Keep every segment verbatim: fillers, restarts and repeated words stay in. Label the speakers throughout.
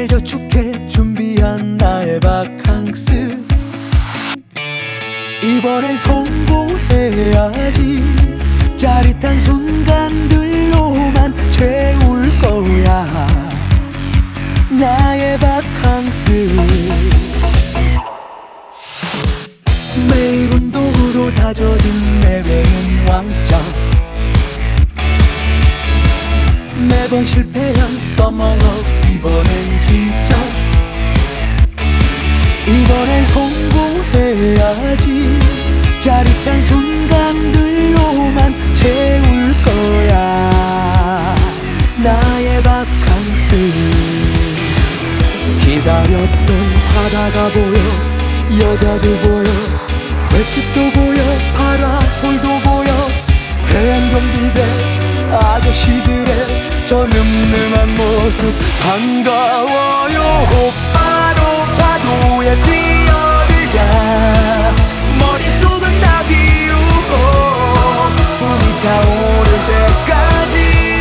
Speaker 1: 잘 저축해 준비한 나의 바캉스. 이번엔 성공해야지. 짜릿한 순간들로만 채울 거야 나의 바캉스. 매일 운동으로 다져진 내 배는 왕창. 매번 실패한 서머업 이번엔 진짜. 이번엔 성공해야지. 짜릿한 순간들로만 채울 거야 나의 바캉스. 기다렸던 바다가 보여, 여자들 보여, 횟집도 보여, 파라솔도 보여, 해안경비대 아저씨들의 저 늠름한 모습 반가워요. 곧바로 파도에 뛰어들자. 머릿속은 다 비우고 숨이 차오를 때까지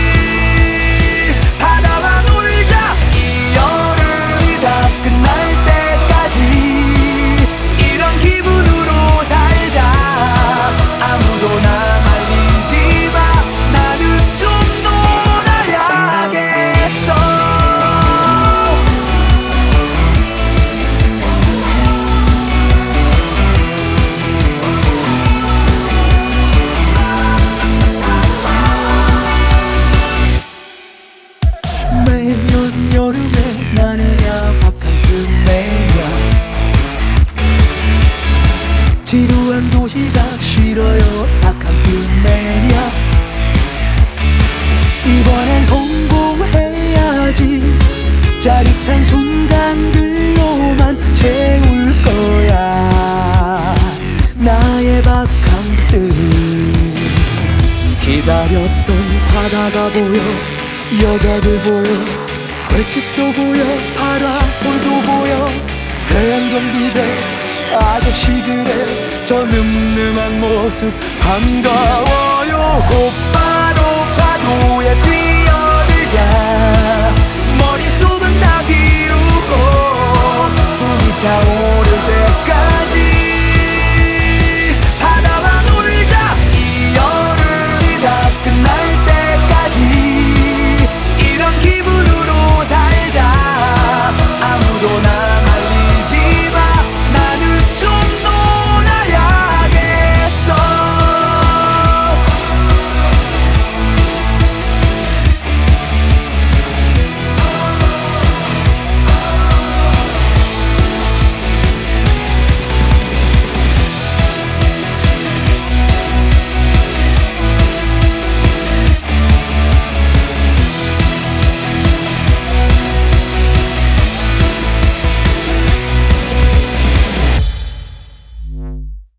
Speaker 1: 바다와 놀자. 이 여름이 다 끝날 때까지 이런 기분으로 살자. 아무도 나 말리지 마. 나는 좀 놀아야겠어. 매년 여름에 나는야 바캉스 매니아. 지루한 도시가 싫어요 바캉스 매니아. 이번엔 성공해야지. 짜릿한 순간들로만 채울 거야 나의 바캉스. 기다렸던 바다가 보여, 여자들 보여, 횟집도 보여, 파라솔도 보여, 해안경비대 아저씨들의 저 늠름한 모습 반가워요. 곧바로 파도